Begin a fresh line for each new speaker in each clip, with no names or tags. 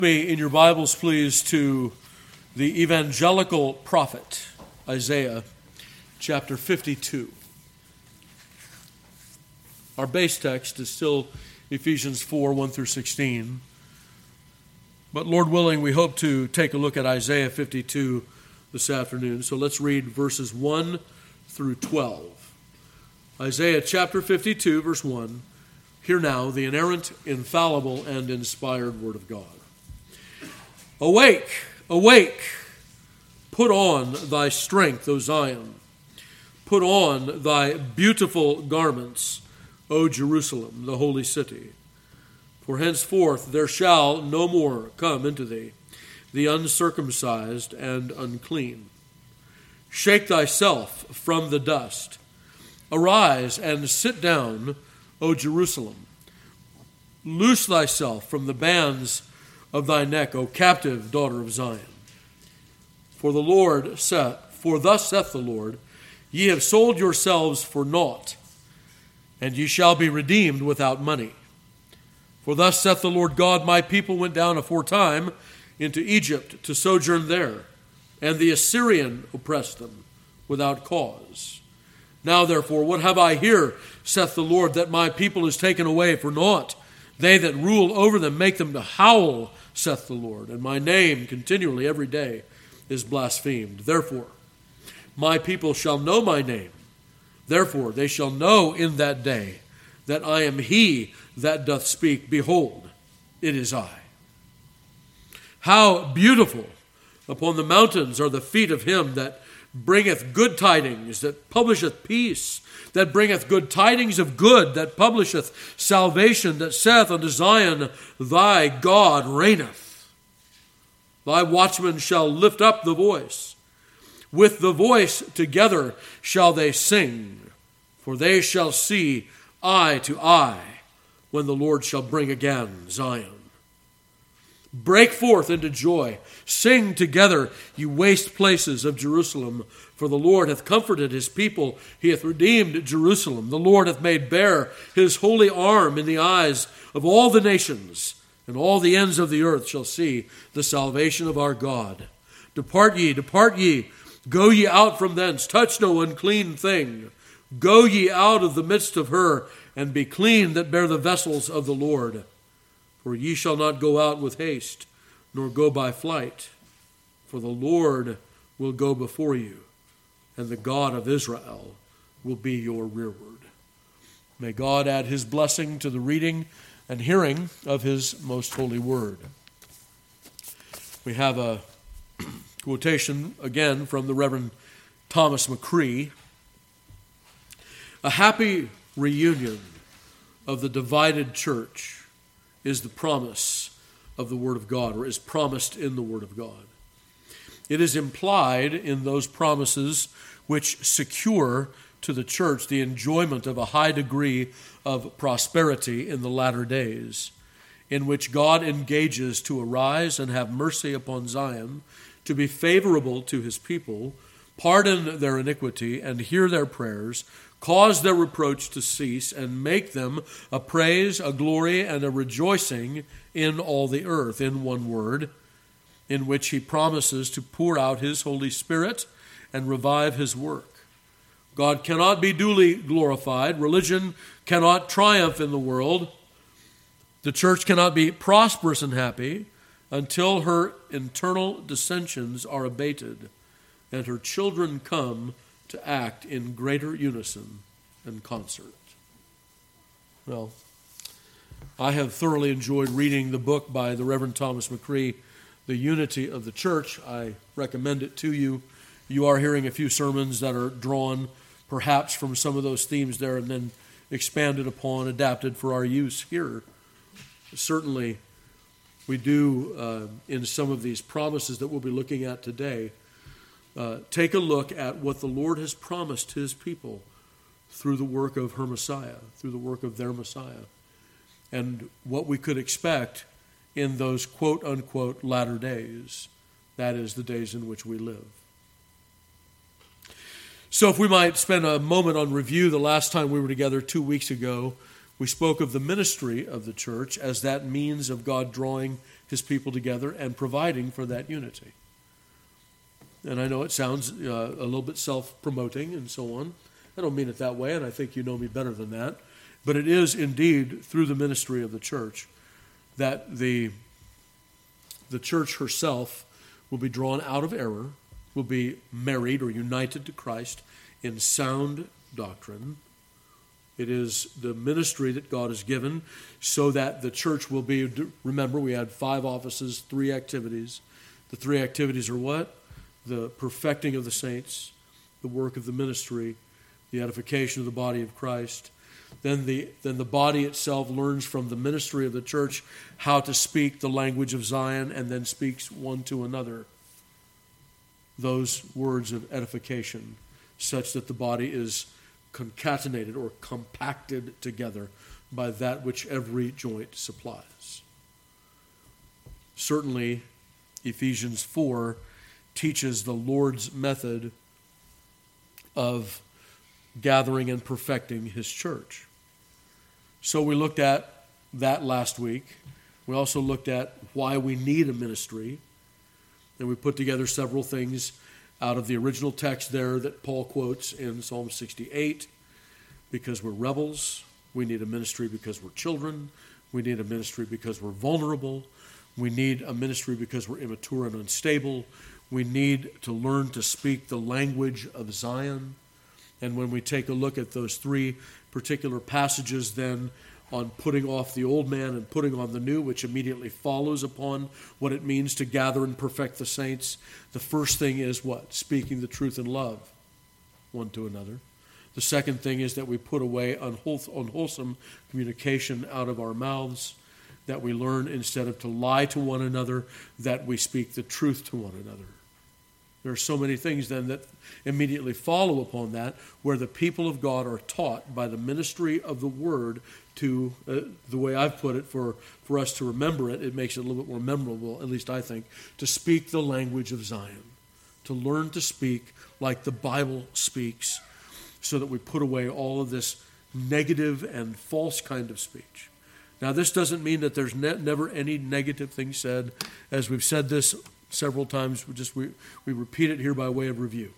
Me in your Bibles, please, to the evangelical prophet, Isaiah, chapter 52. Our base text is still Ephesians 4, 1 through 16. But Lord willing, we hope to take a look at Isaiah 52 this afternoon. So let's read verses 1 through 12. Isaiah chapter 52, verse 1. Hear now the inerrant, infallible, and inspired word of God. Awake, awake, put on thy strength, O Zion. Put on thy beautiful garments, O Jerusalem, the holy city. For henceforth there shall no more come into thee the uncircumcised and unclean. Shake thyself from the dust. Arise and sit down, O Jerusalem. Loose thyself from the bands of thy neck, O captive daughter of Zion. For thus saith the Lord, ye have sold yourselves for naught, and ye shall be redeemed without money. For thus saith the Lord God, my people went down aforetime into Egypt to sojourn there, and the Assyrian oppressed them without cause. Now therefore, what have I here, saith the Lord, that my people is taken away for naught? They that rule over them make them to howl, saith the Lord, and my name continually every day is blasphemed. Therefore, my people shall know my name. Therefore, they shall know in that day that I am he that doth speak. Behold, it is I. How beautiful upon the mountains are the feet of him that bringeth good tidings, that publisheth peace, that bringeth good tidings of good, that publisheth salvation, that saith unto Zion, thy God reigneth. Thy watchmen shall lift up the voice. With the voice together shall they sing, for they shall see eye to eye when the Lord shall bring again Zion. Break forth into joy. Sing together, you waste places of Jerusalem. For the Lord hath comforted his people. He hath redeemed Jerusalem. The Lord hath made bare his holy arm in the eyes of all the nations. And all the ends of the earth shall see the salvation of our God. Depart ye, go ye out from thence. Touch no unclean thing. Go ye out of the midst of her, and be clean that bear the vessels of the Lord. For ye shall not go out with haste, nor go by flight. For the Lord will go before you, and the God of Israel will be your rearward. May God add his blessing to the reading and hearing of his most holy word. We have a quotation again from the Reverend Thomas McCree. A happy reunion of the divided church is the promise of the Word of God, or is promised in the Word of God. It is implied in those promises which secure to the church the enjoyment of a high degree of prosperity in the latter days, in which God engages to arise and have mercy upon Zion, to be favorable to his people, pardon their iniquity and hear their prayers, cause their reproach to cease, and make them a praise, a glory, and a rejoicing in all the earth. In one word, in which he promises to pour out his Holy Spirit and revive his work. God cannot be duly glorified. Religion cannot triumph in the world. The church cannot be prosperous and happy until her internal dissensions are abated and her children come to act in greater unison and concert. Well, I have thoroughly enjoyed reading the book by the Reverend Thomas McCree, The Unity of the Church. I recommend it to you. You are hearing a few sermons that are drawn perhaps from some of those themes there and then expanded upon, adapted for our use here. Certainly, we do, in some of these promises that we'll be looking at today, take a look at what the Lord has promised his people through the work of her Messiah, through the work of their Messiah, and what we could expect in those quote-unquote latter days, that is, the days in which we live. So if we might spend a moment on review, the last time we were together 2 weeks ago, We spoke of the ministry of the church as that means of God drawing his people together and providing for that unity. And I know it sounds a little bit self-promoting and so on. I don't mean it that way, and I think you know me better than that. But it is indeed through the ministry of the church that the church herself will be drawn out of error, will be married or united to Christ in sound doctrine. It is the ministry that God has given so that the church will be, remember we had 5 offices, 3 activities. The 3 activities are what? The perfecting of the saints, the work of the ministry, the edification of the body of Christ. Then the body itself learns from the ministry of the church how to speak the language of Zion and then speaks one to another those words of edification such that the body is concatenated or compacted together by that which every joint supplies. Certainly, Ephesians 4 teaches the Lord's method of gathering and perfecting his church. So we looked at that last week. We also looked at why we need a ministry. And we put together several things out of the original text there that Paul quotes in Psalm 68. Because we're rebels, we need a ministry because we're children. We need a ministry because we're vulnerable. We need a ministry because we're immature and unstable. We need to learn to speak the language of Zion. And when we take a look at those 3 particular passages then on putting off the old man and putting on the new, which immediately follows upon what it means to gather and perfect the saints, the first thing is what? Speaking the truth in love one to another. The second thing is that we put away unwholesome communication out of our mouths, that we learn instead of to lie to one another, that we speak the truth to one another. There are so many things then that immediately follow upon that, where the people of God are taught by the ministry of the Word to, the way I've put it, for us to remember it, it makes it a little bit more memorable, at least I think, to speak the language of Zion, to learn to speak like the Bible speaks, so that we put away all of this negative and false kind of speech. Now, this doesn't mean that there's never any negative thing said. As we've said this several times, we repeat it here by way of review.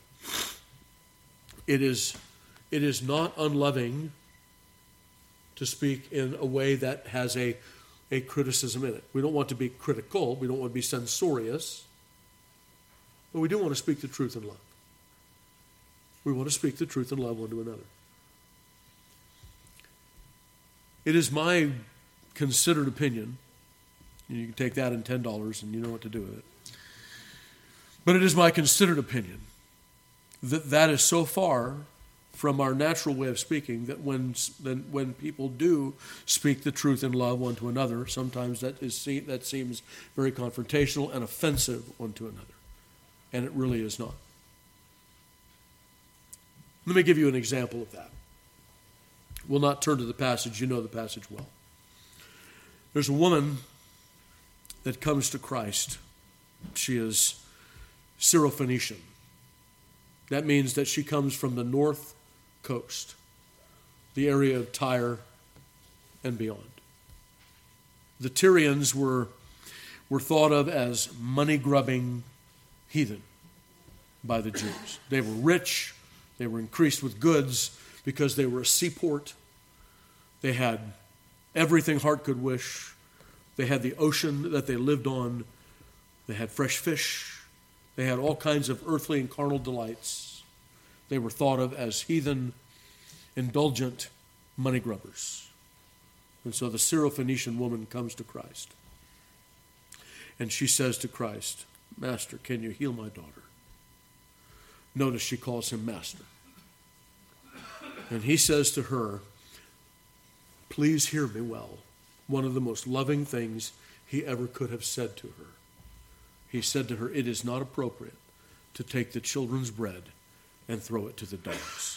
It is not unloving to speak in a way that has a criticism in it. We don't want to be critical. We don't want to be censorious. But we do want to speak the truth in love. We want to speak the truth in love one to another. It is my considered opinion, and you can take that in $10 and you know what to do with it. But it is my considered opinion that is so far from our natural way of speaking that when people do speak the truth in love one to another, sometimes that seems very confrontational and offensive one to another. And it really is not. Let me give you an example of that. We'll not turn to the passage. You know the passage well. There's a woman that comes to Christ. She is Syrophoenician. That means that she comes from the north coast, the area of Tyre and beyond. The Tyrians were thought of as money-grubbing heathen by the Jews. They were rich. They were increased with goods because they were a seaport. They had everything heart could wish. They had the ocean that they lived on. They had fresh fish. They had all kinds of earthly and carnal delights. They were thought of as heathen, indulgent money grubbers. And so the Syrophoenician woman comes to Christ. And she says to Christ, "Master, can you heal my daughter?" Notice she calls him Master. And he says to her, "Please hear me well." One of the most loving things he ever could have said to her. He said to her, "It is not appropriate to take the children's bread and throw it to the dogs."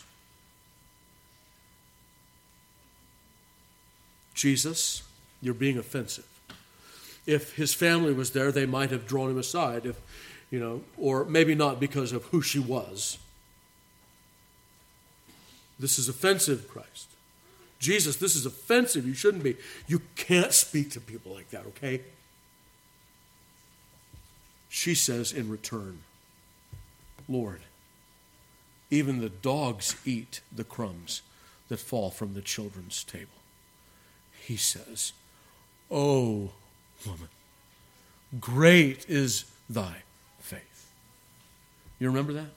Jesus, you're being offensive. If his family was there, they might have drawn him aside, or maybe not because of who she was. This is offensive, Christ. Jesus, this is offensive. You shouldn't be. You can't speak to people like that, okay? She says in return, Lord, even the dogs eat the crumbs that fall from the children's table. He says, O woman, great is thy faith. You remember that?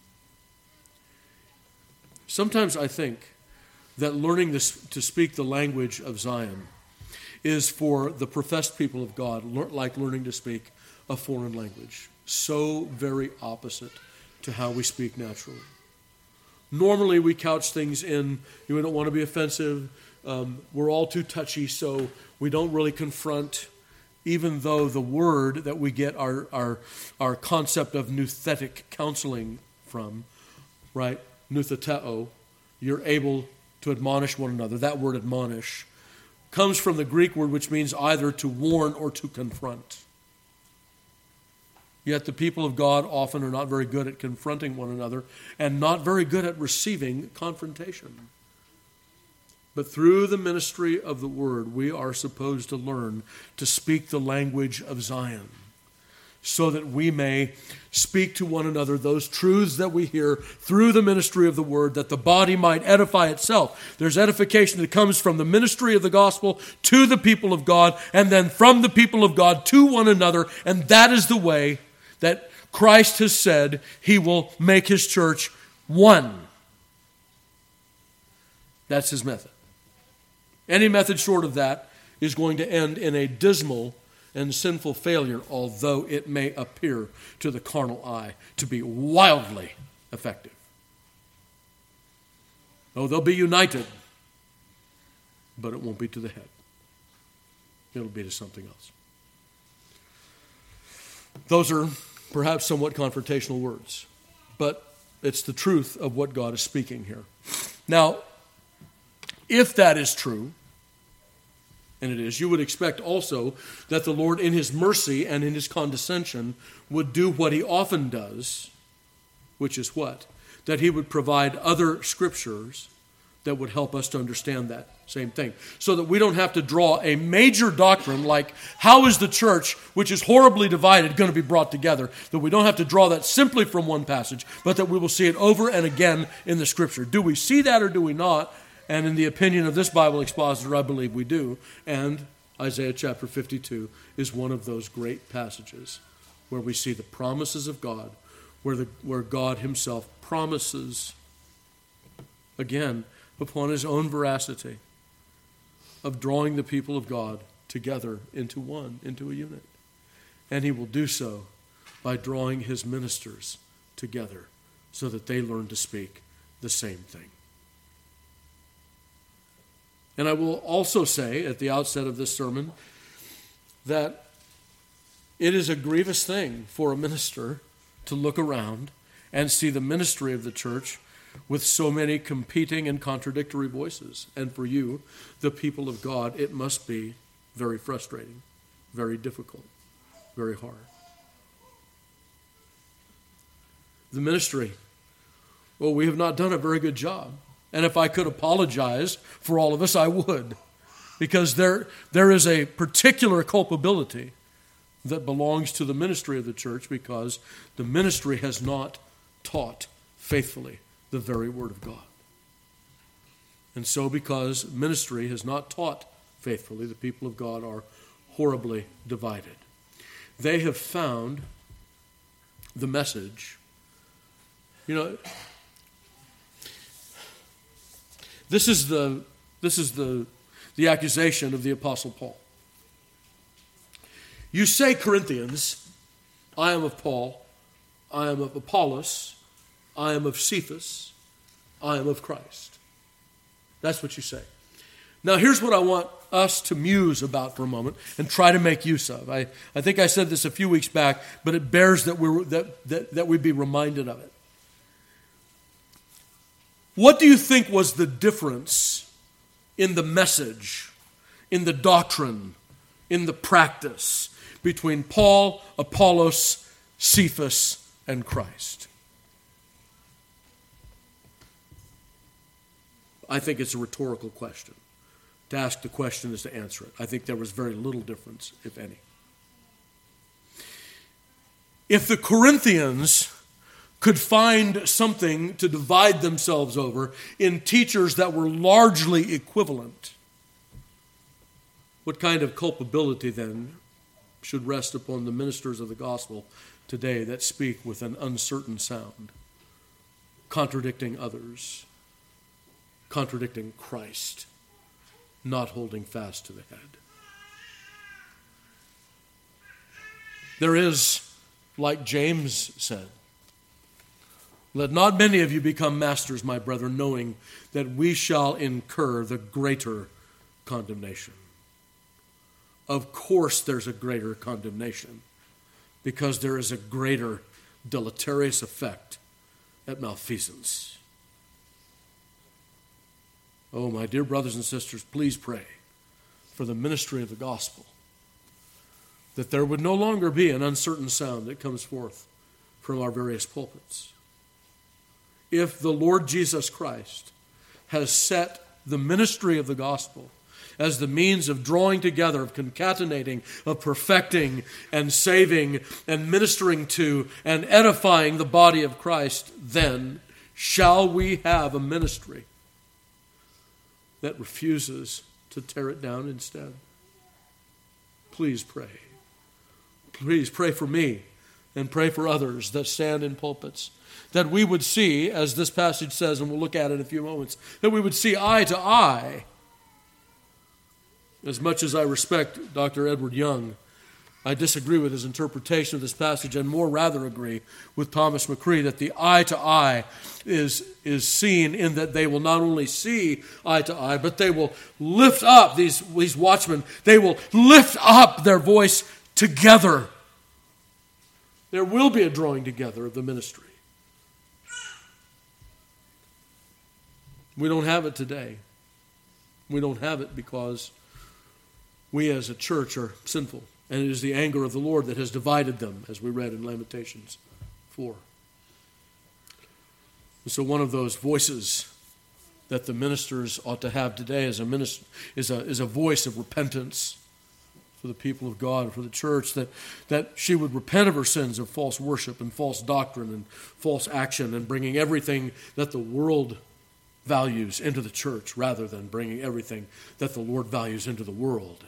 Sometimes I think that learning to speak the language of Zion is for the professed people of God like learning to speak a foreign language. So very opposite to how we speak naturally. Normally we couch things in, we don't want to be offensive, we're all too touchy, so we don't really confront, even though the word that we get our concept of nouthetic counseling from, right? Noutheteo, you're able to admonish one another. That word admonish comes from the Greek word which means either to warn or to confront. Yet the people of God often are not very good at confronting one another and not very good at receiving confrontation. But through the ministry of the word, we are supposed to learn to speak the language of Zion so that we may speak to one another those truths that we hear through the ministry of the word, that the body might edify itself. There's edification that comes from the ministry of the gospel to the people of God, and then from the people of God to one another, and that is the way that Christ has said he will make his church one. That's his method. Any method short of that is going to end in a dismal and sinful failure, although it may appear to the carnal eye to be wildly effective. Oh, they'll be united, but it won't be to the head. It'll be to something else. Those are perhaps somewhat confrontational words, but it's the truth of what God is speaking here. Now, if that is true, and it is, you would expect also that the Lord in his mercy and in his condescension would do what he often does, which is what? That he would provide other scriptures that would help us to understand that same thing. So that we don't have to draw a major doctrine like how is the church, which is horribly divided, going to be brought together. That we don't have to draw that simply from one passage, but that we will see it over and again in the scripture. Do we see that or do we not? And in the opinion of this Bible expositor, I believe we do. And Isaiah chapter 52 is one of those great passages where we see the promises of God, where God himself promises, again, upon his own veracity, of drawing the people of God together into one, into a unit. And he will do so by drawing his ministers together so that they learn to speak the same thing. And I will also say at the outset of this sermon that it is a grievous thing for a minister to look around and see the ministry of the church with so many competing and contradictory voices. And for you, the people of God, it must be very frustrating, very difficult, very hard. The ministry, well, we have not done a very good job. And if I could apologize for all of us, I would. Because there is a particular culpability that belongs to the ministry of the church because the ministry has not taught faithfully the very word of God. And so because ministry has not taught faithfully, the people of God are horribly divided. They have found the message. You know, This is the accusation of the Apostle Paul. You say, Corinthians, I am of Paul, I am of Apollos, I am of Cephas, I am of Christ. That's what you say. Now here's what I want us to muse about for a moment and try to make use of. I think I said this a few weeks back, but it bears that we be reminded of it. What do you think was the difference in the message, in the doctrine, in the practice between Paul, Apollos, Cephas, and Christ? I think it's a rhetorical question. To ask the question is to answer it. I think there was very little difference, if any. If the Corinthians could find something to divide themselves over in teachers that were largely equivalent, what kind of culpability then should rest upon the ministers of the gospel today that speak with an uncertain sound, contradicting others, contradicting Christ, not holding fast to the head? There is, like James said, let not many of you become masters, my brethren, knowing that we shall incur the greater condemnation. Of course there's a greater condemnation, because there is a greater deleterious effect at malfeasance. Oh, my dear brothers and sisters, please pray for the ministry of the gospel, that there would no longer be an uncertain sound that comes forth from our various pulpits. If the Lord Jesus Christ has set the ministry of the gospel as the means of drawing together, of concatenating, of perfecting and saving and ministering to and edifying the body of Christ, then shall we have a ministry that refuses to tear it down instead? Please pray. Please pray for me and pray for others that stand in pulpits, that we would see, as this passage says, and we'll look at it in a few moments, that we would see eye to eye. As much as I respect Dr. Edward Young, I disagree with his interpretation of this passage and more rather agree with Thomas McCree that the eye to eye is seen in that they will not only see eye to eye, but they will lift up, these watchmen, they will lift up their voice together. There will be a drawing together of the ministry. We don't have it today. We don't have it because we as a church are sinful. And it is the anger of the Lord that has divided them, as we read in Lamentations 4. And so one of those voices that the ministers ought to have today is a voice of repentance for the people of God and for the church, that she would repent of her sins of false worship and false doctrine and false action and bringing everything that the world values into the church rather than bringing everything that the Lord values into the world.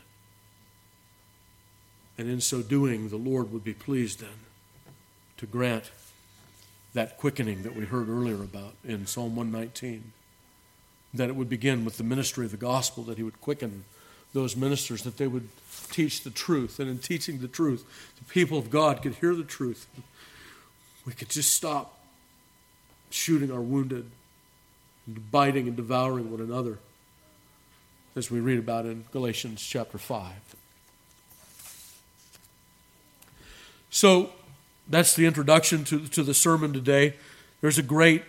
And in so doing, the Lord would be pleased then to grant that quickening that we heard earlier about in Psalm 119. That it would begin with the ministry of the gospel, that he would quicken those ministers, that they would teach the truth. And in teaching the truth, the people of God could hear the truth. We could just stop shooting our wounded and biting and devouring one another, as we read about in Galatians chapter 5. So that's the introduction to the sermon today. There's a great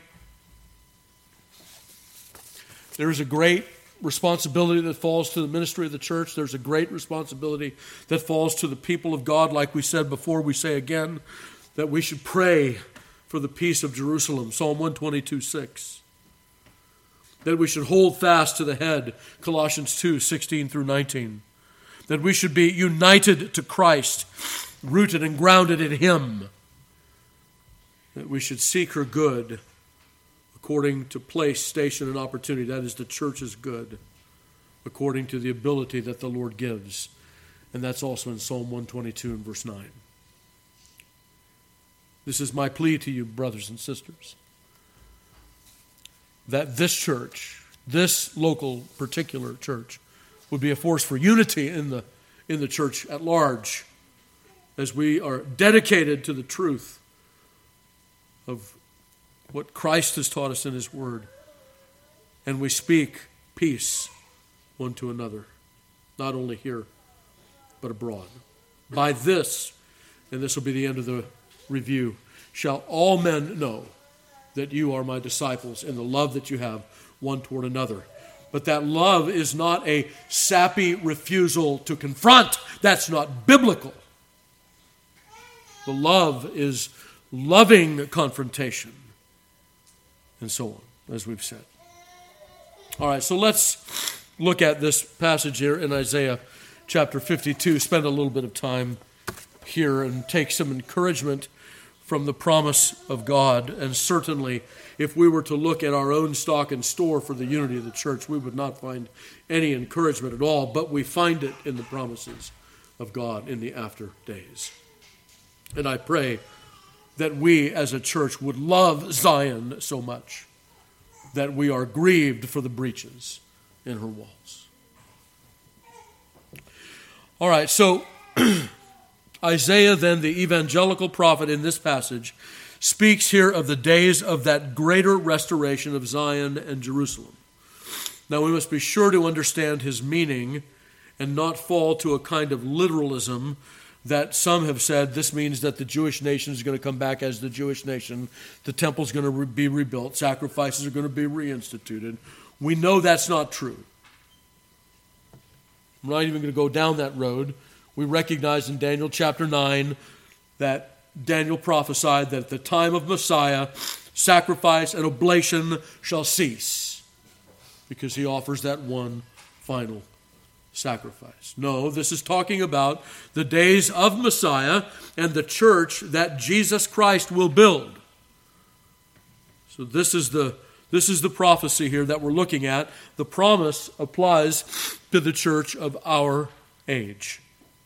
responsibility that falls to the ministry of the church. There's a great responsibility that falls to the people of God. Like we said before, we say again that we should pray for the peace of Jerusalem, Psalm 122:6. That we should hold fast to the head, Colossians 2:16 through 19. That we should be united to Christ, rooted and grounded in him. That we should seek her good according to place, station, and opportunity. That is the church's good, according to the ability that the Lord gives. And that's also in Psalm 122 and verse 9. This is my plea to you, brothers and sisters, that this church, this local particular church, would be a force for unity in the church at large, as we are dedicated to the truth of what Christ has taught us in his word. And we speak peace one to another, not only here, but abroad. By this, and this will be the end of the review, shall all men know that you are my disciples in the love that you have one toward another. But that love is not a sappy refusal to confront. That's not biblical. The love is loving confrontation, and so on, as we've said. All right, so let's look at this passage here in Isaiah chapter 52, spend a little bit of time here and take some encouragement from the promise of God. And certainly, if we were to look at our own stock and store for the unity of the church, we would not find any encouragement at all, but we find it in the promises of God in the after days. And I pray that we as a church would love Zion so much that we are grieved for the breaches in her walls. All right, so Isaiah, then, the evangelical prophet in this passage, speaks here of the days of that greater restoration of Zion and Jerusalem. Now, we must be sure to understand his meaning and not fall to a kind of literalism that some have said this means that the Jewish nation is going to come back as the Jewish nation, the temple is going to be rebuilt, sacrifices are going to be reinstituted. We know that's not true. I'm not even going to go down that road. We recognize in Daniel chapter 9 that Daniel prophesied that at the time of Messiah, sacrifice and oblation shall cease because he offers that one final sacrifice. No, this is talking about the days of Messiah and the church that Jesus Christ will build. So this is the prophecy here that we're looking at. The promise applies to the church of our age.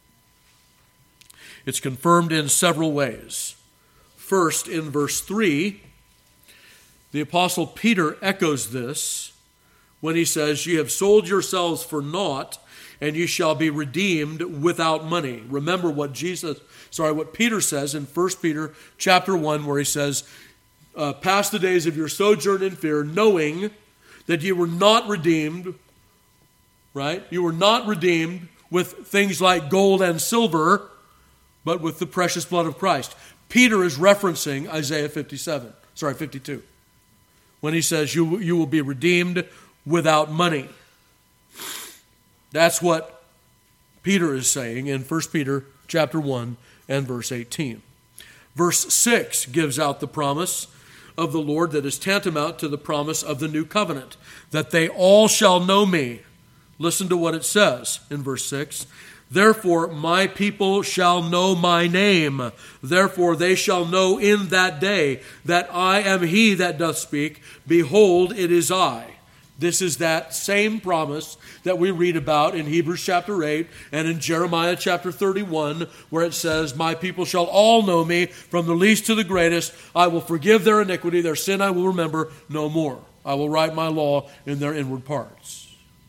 It's confirmed in several ways. First, in verse 3, the Apostle Peter echoes this when he says, "Ye have sold yourselves for naught, and ye shall be redeemed without money." Remember what Peter says in 1 Peter chapter 1, where he says, "Pass the days of your sojourn in fear, knowing that ye were not redeemed," right? You were not redeemed with things like gold and silver, but with the precious blood of Christ. Peter is referencing Isaiah 52, when he says, you will be redeemed without money. That's what Peter is saying in 1 Peter chapter 1 and verse 18. Verse 6 gives out the promise of the Lord that is tantamount to the promise of the new covenant, that they all shall know me. Listen to what it says in verse 6. "Therefore my people shall know my name. Therefore they shall know in that day that I am he that doth speak. Behold, it is I." This is that same promise that we read about in Hebrews chapter 8 and in Jeremiah chapter 31, where it says, "My people shall all know me, from the least to the greatest. I will forgive their iniquity, their sin I will remember no more. I will write my law in their inward parts."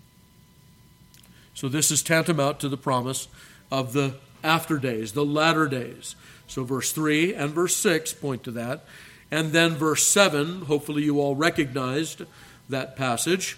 So this is tantamount to the promise of the after days, the latter days. So verse 3 and verse 6 point to that. And then verse 7, hopefully you all recognized that passage.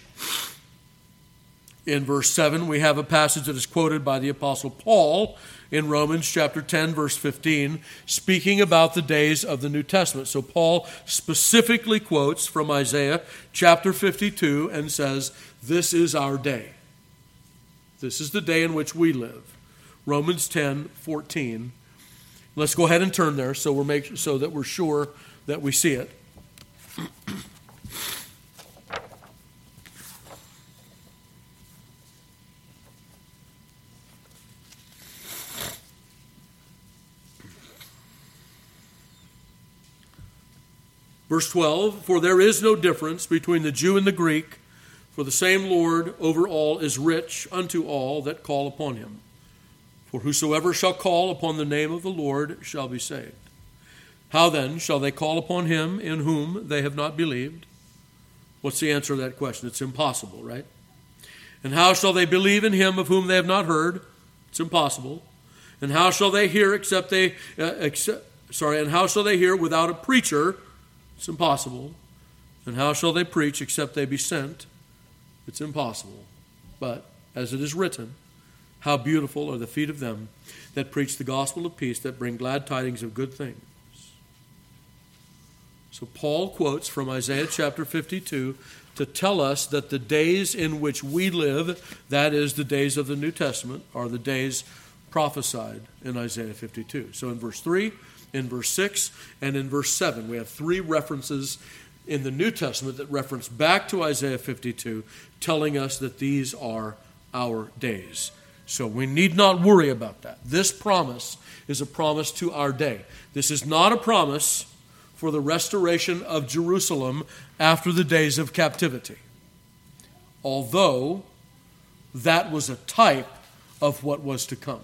In verse 7, we have a passage that is quoted by the Apostle Paul in Romans chapter 10, verse 15, speaking about the days of the New Testament. So Paul specifically quotes from Isaiah chapter 52 and says, "This is our day. This is the day in which we live." Romans 10:14. Let's go ahead and turn there so that we're sure that we see it. Verse 12, "For there is no difference between the Jew and the Greek, for the same Lord over all is rich unto all that call upon him. For whosoever shall call upon the name of the Lord shall be saved. How then shall they call upon him in whom they have not believed?" What's the answer to that question? It's impossible, right? "And how shall they believe in him of whom they have not heard?" It's impossible. "And how shall they hear and how shall they hear without a preacher?" It's impossible. "And how shall they preach except they be sent?" It's impossible. But, as it is written, "How beautiful are the feet of them that preach the gospel of peace, that bring glad tidings of good things." So Paul quotes from Isaiah chapter 52 to tell us that the days in which we live, that is, the days of the New Testament, are the days prophesied in Isaiah 52. So in verse 3, in verse 6, and in verse 7, we have three references in the New Testament that reference back to Isaiah 52, telling us that these are our days. So we need not worry about that. This promise is a promise to our day. This is not a promise for the restoration of Jerusalem after the days of captivity, although that was a type of what was to come.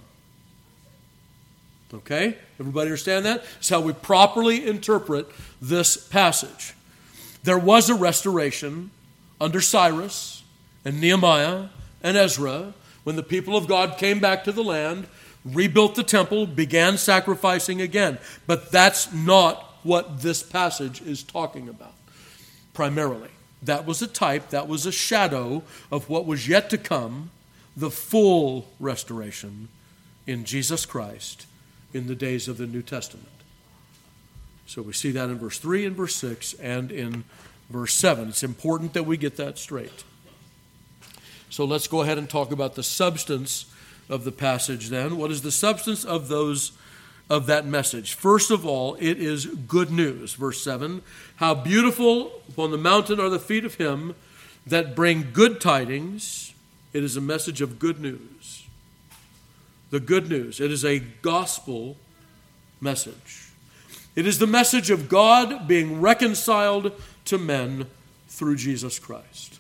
Okay? Everybody understand that? That's how we properly interpret this passage. There was a restoration under Cyrus and Nehemiah and Ezra when the people of God came back to the land, rebuilt the temple, began sacrificing again. But that's not what this passage is talking about primarily. That was a type, that was a shadow of what was yet to come, the full restoration in Jesus Christ in the days of the New Testament. So we see that in verse 3 and verse 6 and in verse 7. It's important that we get that straight. So let's go ahead and talk about the substance of the passage then. What is the substance of that message? First of all, it is good news. Verse 7, how beautiful upon the mountain are the feet of him that bring good tidings. It is a message of good news. The good news. It is a gospel message. It is the message of God being reconciled to men through Jesus Christ.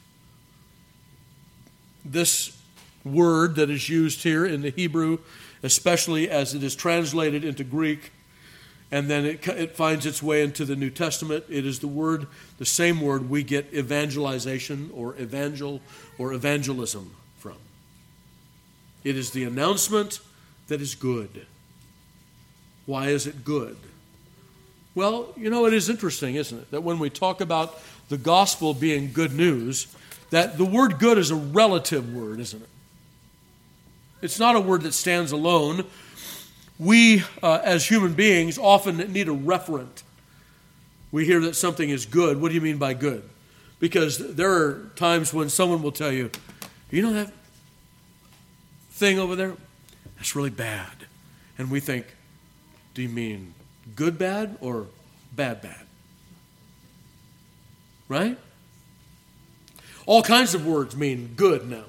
This word that is used here in the Hebrew, especially as it is translated into Greek, and then it finds its way into the New Testament, it is the same word we get evangelization or evangel or evangelism from. It is the announcement that is good. Why is it good? Well, it is interesting, isn't it, that when we talk about the gospel being good news, that the word good is a relative word, isn't it? It's not a word that stands alone. We, as human beings, often need a referent. We hear that something is good. What do you mean by good? Because there are times when someone will tell you, that thing over there? That's really bad. And we think, do you mean good bad or bad bad? Right? All kinds of words mean good now.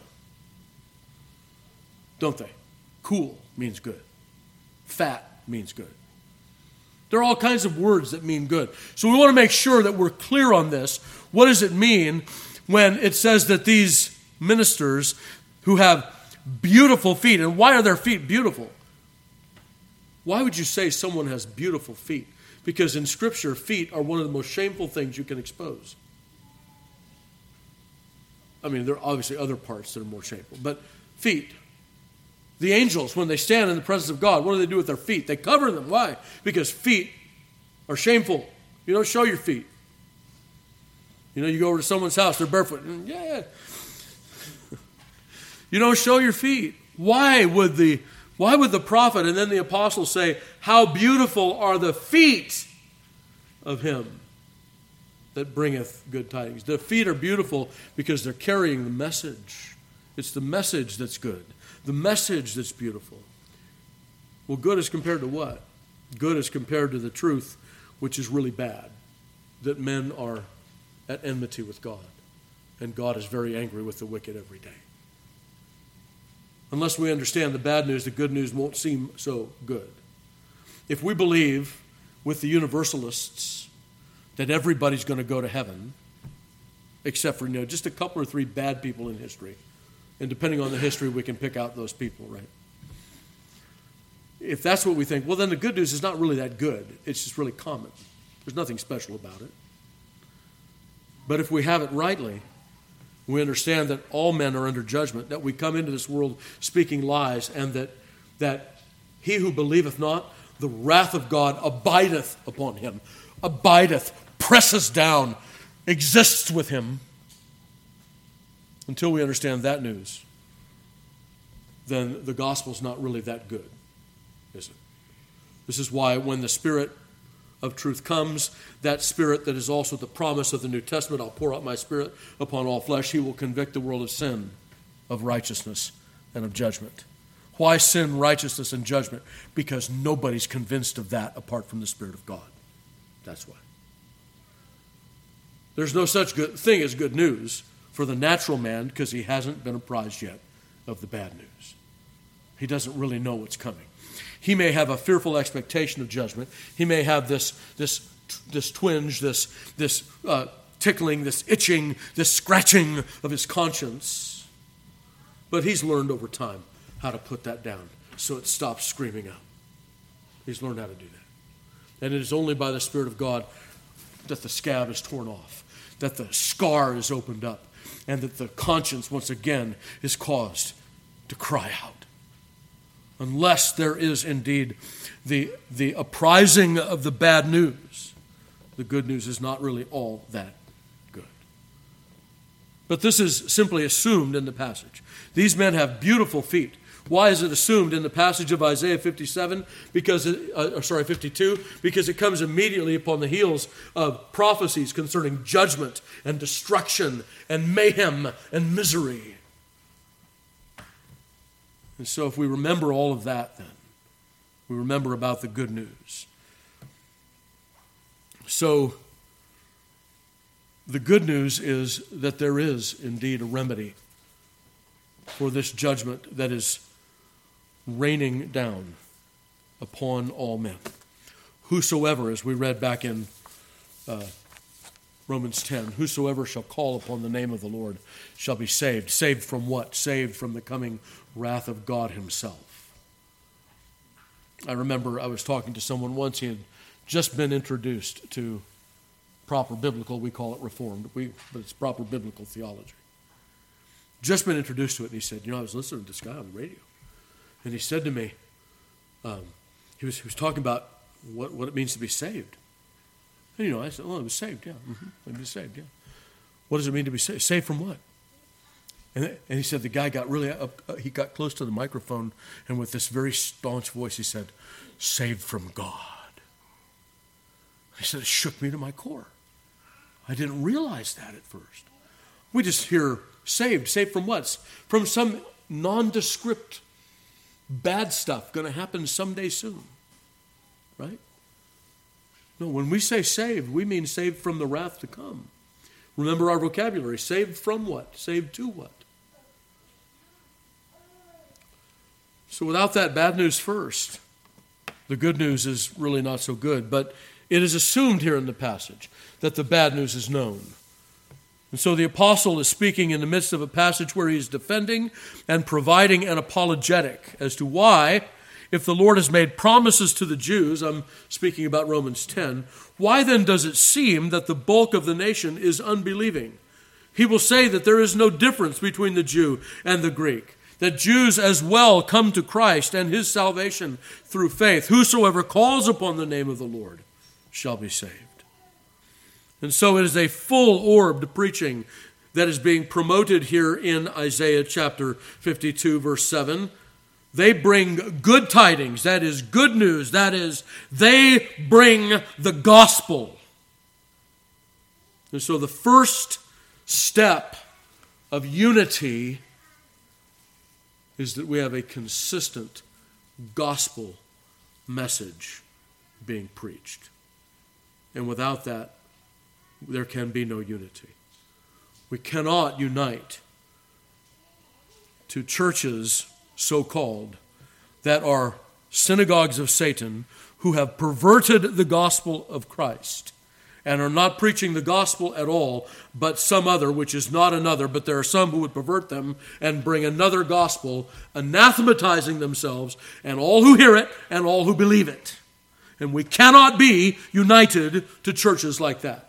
Don't they? Cool means good. Fat means good. There are all kinds of words that mean good. So we want to make sure that we're clear on this. What does it mean when it says that these ministers who have beautiful feet, and why are their feet beautiful? Why would you say someone has beautiful feet? Because in Scripture, feet are one of the most shameful things you can expose. I mean, there are obviously other parts that are more shameful, but feet. The angels, when they stand in the presence of God, what do they do with their feet? They cover them. Why? Because feet are shameful. You don't show your feet. You go over to someone's house, they're barefoot. Yeah. You don't show your feet. Why would the prophet and then the apostle say, how beautiful are the feet of him that bringeth good tidings? The feet are beautiful because they're carrying the message. It's the message that's good. The message that's beautiful. Well, good is compared to what? Good is compared to the truth, which is really bad. That men are at enmity with God. And God is very angry with the wicked every day. Unless we understand the bad news, the good news won't seem so good. If we believe with the universalists that everybody's going to go to heaven, except for just a couple or three bad people in history, and depending on the history, we can pick out those people, right? If that's what we think, well, then the good news is not really that good. It's just really common. There's nothing special about it. But if we have it rightly, we understand that all men are under judgment, that we come into this world speaking lies, and that he who believeth not, the wrath of God abideth upon him. Abideth, presses down, exists with him. Until we understand that news, then the gospel's not really that good, is it? This is why when the Spirit of truth comes, that Spirit that is also the promise of the New Testament, I'll pour out my Spirit upon all flesh, he will convict the world of sin, of righteousness, and of judgment. Why sin, righteousness, and judgment? Because nobody's convinced of that apart from the Spirit of God. That's why. There's no such good thing as good news for the natural man because he hasn't been apprised yet of the bad news. He doesn't really know what's coming. He may have a fearful expectation of judgment. He may have this twinge, this tickling, this itching, this scratching of his conscience. But he's learned over time how to put that down so it stops screaming out. He's learned how to do that. And it is only by the Spirit of God that the scab is torn off, that the scar is opened up, and that the conscience once again is caused to cry out. Unless there is indeed the apprising of the bad news, the good news is not really all that good. But this is simply assumed in the passage. These men have beautiful feet. Why is it assumed in the passage of Isaiah 52? Because it comes immediately upon the heels of prophecies concerning judgment and destruction and mayhem and misery. And so if we remember all of that, then we remember about the good news. So the good news is that there is indeed a remedy for this judgment that is raining down upon all men. Whosoever, as we read back in Romans 10, whosoever shall call upon the name of the Lord shall be saved. Saved from what? Saved from the coming wrath of God himself. I remember I was talking to someone once. He had just been introduced to proper biblical, we call it Reformed, but it's proper biblical theology. Just been introduced to it, and he said, I was listening to this guy on the radio, and he said to me, he was talking about what it means to be saved. And I said, well, it was saved, yeah. It was saved, yeah. What does it mean to be saved? Saved from what? And he said the guy got really up, he got close to the microphone, and with this very staunch voice, he said, saved from God. He said, it shook me to my core. I didn't realize that at first. We just hear saved. Saved from what? From some nondescript bad stuff going to happen someday soon. Right? No, when we say saved, we mean saved from the wrath to come. Remember our vocabulary. Saved from what? Saved to what? So without that bad news first, the good news is really not so good. But it is assumed here in the passage that the bad news is known. And so the apostle is speaking in the midst of a passage where he is defending and providing an apologetic as to why, if the Lord has made promises to the Jews, I'm speaking about Romans 10, why then does it seem that the bulk of the nation is unbelieving? He will say that there is no difference between the Jew and the Greek, that Jews as well come to Christ and his salvation through faith. Whosoever calls upon the name of the Lord shall be saved. And so it is a full-orbed preaching that is being promoted here in Isaiah chapter 52, verse 7. They bring good tidings, that is good news, that is, they bring the gospel. And so the first step of unity is that we have a consistent gospel message being preached. And without that, there can be no unity. We cannot unite to churches, so-called, that are synagogues of Satan who have perverted the gospel of Christ and are not preaching the gospel at all, but some other, which is not another, but there are some who would pervert them and bring another gospel, anathematizing themselves and all who hear it and all who believe it. And we cannot be united to churches like that.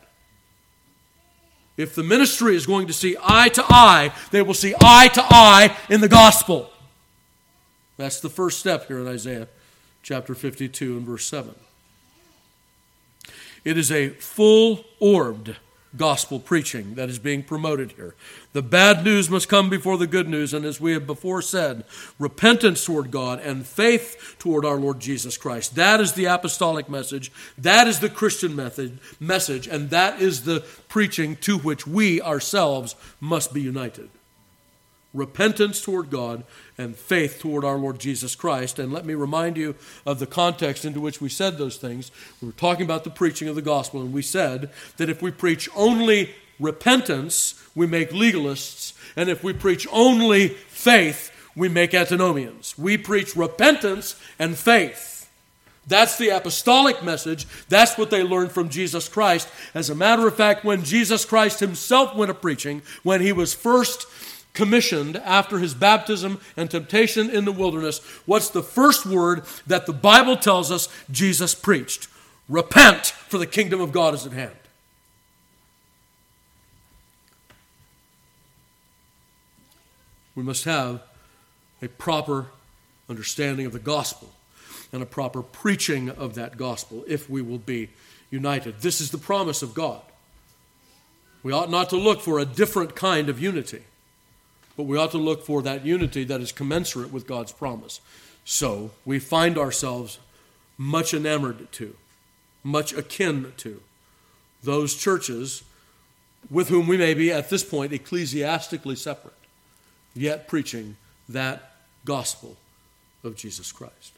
If the ministry is going to see eye to eye, they will see eye to eye in the gospel. That's the first step here in Isaiah chapter 52 and verse 7. It is a full-orbed gospel preaching that is being promoted here. The bad news must come before the good news, and as we have before said, repentance toward God and faith toward our Lord Jesus Christ. That is the apostolic message, that is the Christian message, and that is the preaching to which we ourselves must be united. repentance toward God and faith toward our Lord Jesus Christ. And let me remind you of the context into which we said those things. We were talking about the preaching of the gospel, and we said that if we preach only repentance, we make legalists, and if we preach only faith, we make antinomians. We preach repentance and faith. That's the apostolic message. That's what they learned from Jesus Christ. As a matter of fact, when Jesus Christ himself went a-preaching, when he was first commissioned after his baptism and temptation in the wilderness, what's the first word that the Bible tells us Jesus preached? Repent, for the kingdom of God is at hand. We must have a proper understanding of the gospel and a proper preaching of that gospel if we will be united. This is the promise of God. We ought not to look for a different kind of unity, but we ought to look for that unity that is commensurate with God's promise. So we find ourselves much enamored to, much akin to those churches with whom we may be at this point ecclesiastically separate, yet preaching that gospel of Jesus Christ.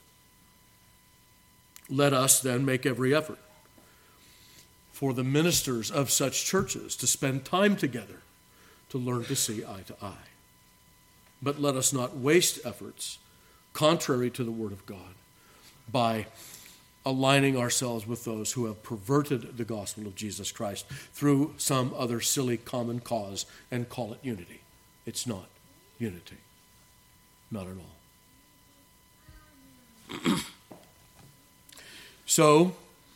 Let us then make every effort for the ministers of such churches to spend time together to learn to see eye to eye. But let us not waste efforts contrary to the Word of God by aligning ourselves with those who have perverted the gospel of Jesus Christ through some other silly common cause and call it unity. It's not unity. Not at all. So,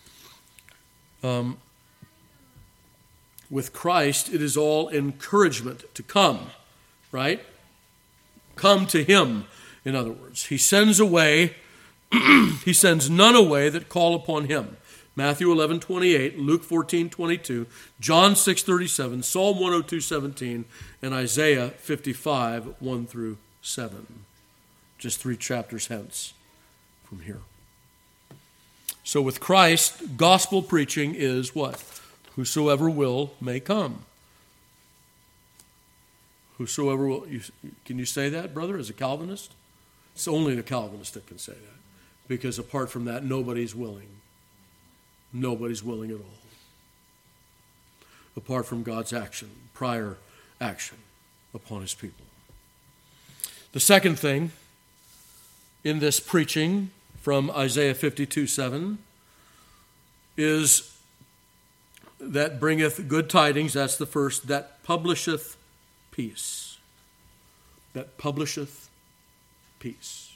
with Christ, it is all encouragement to come, right? Come to him, in other words. He sends away, he sends none away that call upon him. Matthew 11:28, Luke 14:22, John 6:37, Psalm 102:17, and Isaiah 55, 1 through 7. Just 3 chapters hence from here. So with Christ, gospel preaching is what? Whosoever will may come. Whosoever will. Can you say that, brother, as a Calvinist? It's only the Calvinist that can say that. Because apart from that, nobody's willing. Nobody's willing at all. Apart from God's action, prior action upon his people. The second thing in this preaching from Isaiah 52:7 is that bringeth good tidings, that's the first, that publisheth peace. That publisheth peace.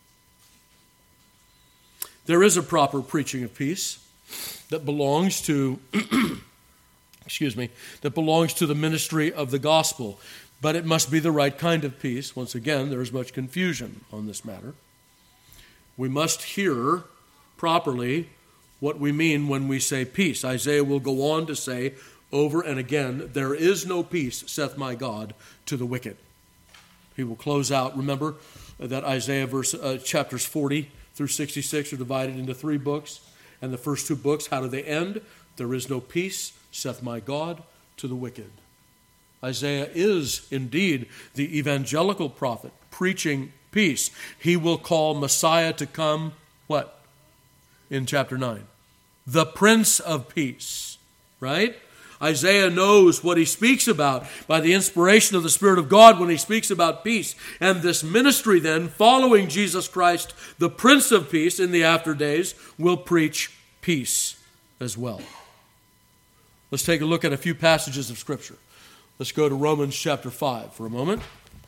There is a proper preaching of peace that belongs to, that belongs to the ministry of the gospel, but it must be the right kind of peace. Once again, there is much confusion on this matter. We must hear properly what we mean when we say peace. Isaiah will go on to say over and again, there is no peace, saith my God, to the wicked. He will close out, remember that Isaiah chapters 40 through 66 are divided into 3 books. And the first 2 books, how do they end? There is no peace, saith my God, to the wicked. Isaiah is indeed the evangelical prophet preaching peace. He will call Messiah to come, what? In chapter 9. The Prince of Peace, right? Isaiah knows what he speaks about by the inspiration of the Spirit of God when he speaks about peace. And this ministry then, following Jesus Christ, the Prince of Peace in the after days, will preach peace as well. Let's take a look at a few passages of Scripture. Let's go to Romans chapter 5 for a moment.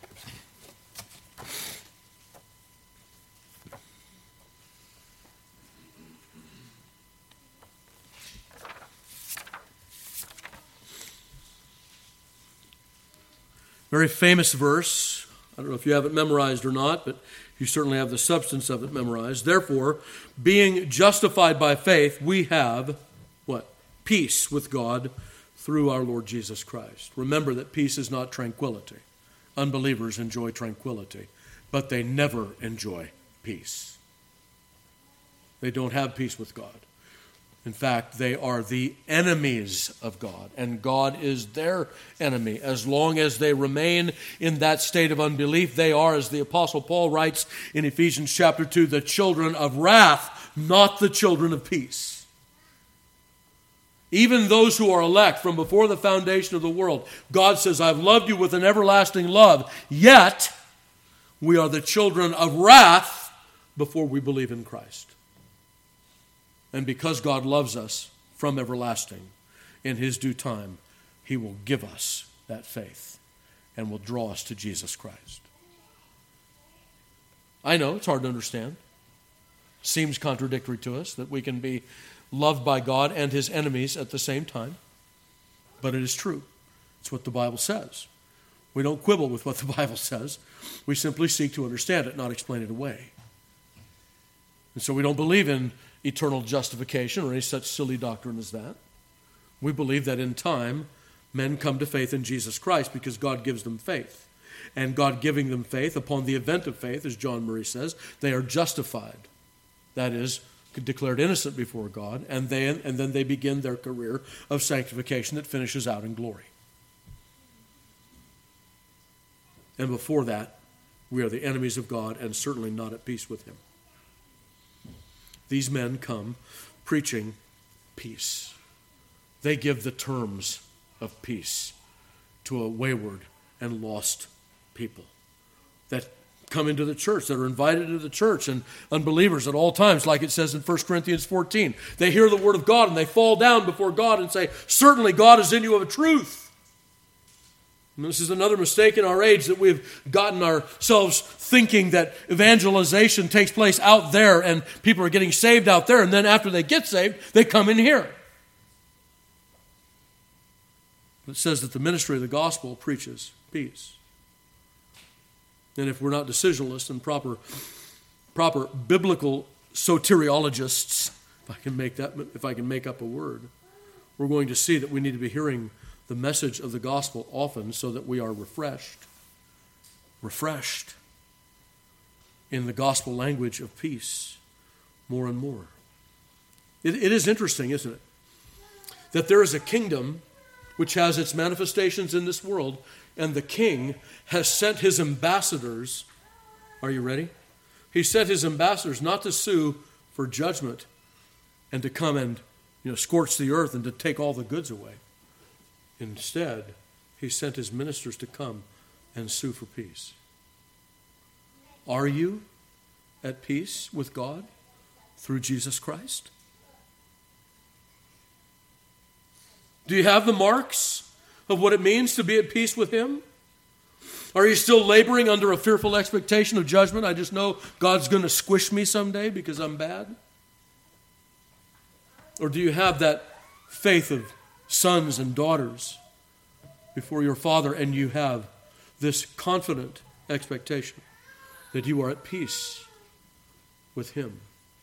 Very famous verse. I don't know if you have it memorized or not, but you certainly have the substance of it memorized. Therefore, being justified by faith, we have, what? Peace with God through our Lord Jesus Christ. Remember that peace is not tranquility. Unbelievers enjoy tranquility, but they never enjoy peace. They don't have peace with God. In fact, they are the enemies of God, and God is their enemy. As long as they remain in that state of unbelief, they are, as the Apostle Paul writes in Ephesians chapter 2, the children of wrath, not the children of peace. Even those who are elect from before the foundation of the world, God says, I've loved you with an everlasting love, yet we are the children of wrath before we believe in Christ. And because God loves us from everlasting, in His due time, He will give us that faith and will draw us to Jesus Christ. I know it's hard to understand. Seems contradictory to us that we can be loved by God and His enemies at the same time. But it is true. It's what the Bible says. We don't quibble with what the Bible says. We simply seek to understand it, not explain it away. And so we don't believe in eternal justification or any such silly doctrine as that. We believe that in time, men come to faith in Jesus Christ because God gives them faith. And God giving them faith, upon the event of faith, as John Murray says, they are justified. That is, declared innocent before God, and then they begin their career of sanctification that finishes out in glory. And before that, we are the enemies of God and certainly not at peace with Him. These men come preaching peace. They give the terms of peace to a wayward and lost people that come into the church, that are invited into the church, and unbelievers at all times, like it says in 1 Corinthians 14. They hear the word of God and they fall down before God and say, certainly God is in you of a truth. And this is another mistake in our age, that we've gotten ourselves thinking that evangelization takes place out there and people are getting saved out there, and then after they get saved, they come in here. It says that the ministry of the gospel preaches peace. And if we're not decisionalists and proper biblical soteriologists, if I can make up a word, we're going to see that we need to be hearing the message of the gospel often so that we are refreshed in the gospel language of peace more and more. It is interesting, isn't it, that there is a kingdom which has its manifestations in this world, and the king has sent his ambassadors. Are you ready? He sent his ambassadors not to sue for judgment and to come and scorch the earth and to take all the goods away. Instead, he sent his ministers to come and sue for peace. Are you at peace with God through Jesus Christ? Do you have the marks of what it means to be at peace with Him? Are you still laboring under a fearful expectation of judgment? I just know God's going to squish me someday because I'm bad. Or do you have that faith of sons and daughters before your Father, and you have this confident expectation that you are at peace with Him?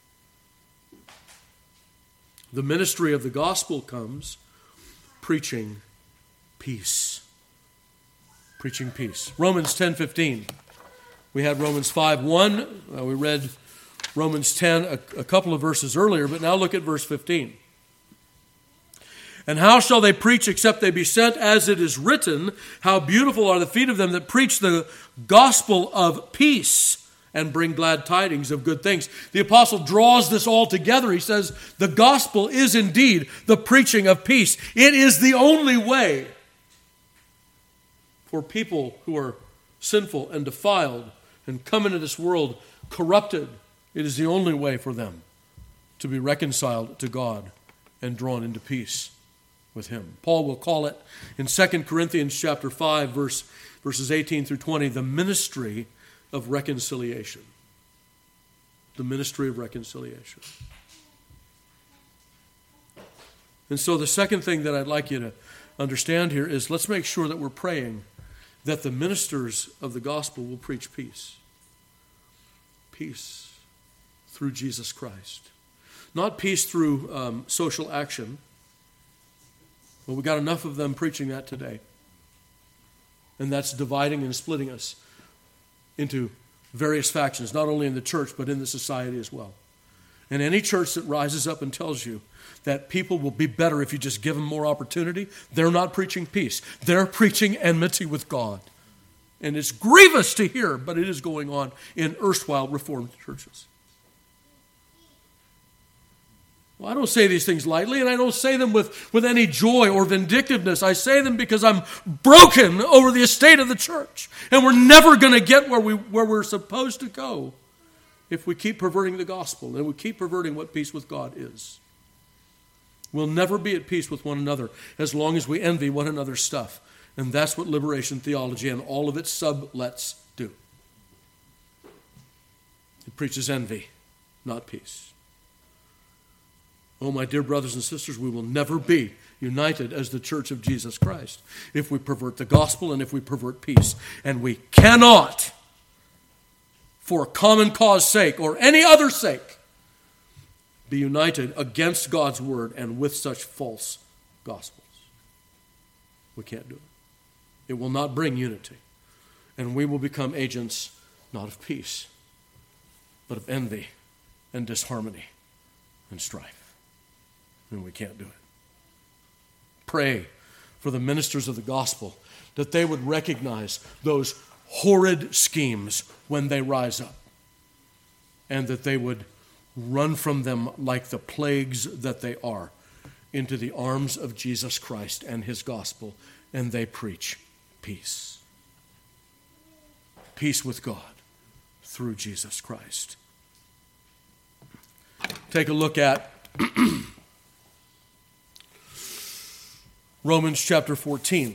The ministry of the gospel comes preaching peace. Preaching peace. Romans 10:15. We had Romans 5:1. We read Romans 10 a couple of verses earlier, but now look at verse 15. And how shall they preach except they be sent? As it is written, how beautiful are the feet of them that preach the gospel of peace and bring glad tidings of good things. The apostle draws this all together. He says, the gospel is indeed the preaching of peace. It is the only way for people who are sinful and defiled and come into this world corrupted. It is the only way for them to be reconciled to God and drawn into peace with Him. Paul will call it in 2 Corinthians chapter 5, verses 18 through 20, the ministry of reconciliation. The ministry of reconciliation. And so the second thing that I'd like you to understand here is, let's make sure that we're praying that the ministers of the gospel will preach peace. Peace through Jesus Christ. Not peace through social action. Well, we've got enough of them preaching that today. And that's dividing and splitting us into various factions, not only in the church, but in the society as well. And any church that rises up and tells you that people will be better if you just give them more opportunity, they're not preaching peace. They're preaching enmity with God. And it's grievous to hear, but it is going on in erstwhile Reformed churches. Well, I don't say these things lightly, and I don't say them with any joy or vindictiveness. I say them because I'm broken over the estate of the church. And we're never going to get where we're supposed to go if we keep perverting the gospel and we keep perverting what peace with God is. We'll never be at peace with one another as long as we envy one another's stuff. And that's what liberation theology and all of its sublets do. It preaches envy, not peace. Oh, my dear brothers and sisters, we will never be united as the church of Jesus Christ if we pervert the gospel and if we pervert peace. And we cannot, for common cause sake or any other sake, be united against God's word and with such false gospels. We can't do it. It will not bring unity. And we will become agents not of peace, but of envy and disharmony and strife. And we can't do it. Pray for the ministers of the gospel that they would recognize those horrid schemes when they rise up, and that they would run from them like the plagues that they are into the arms of Jesus Christ and his gospel, and they preach peace. Peace with God through Jesus Christ. Take a look at Romans chapter 14.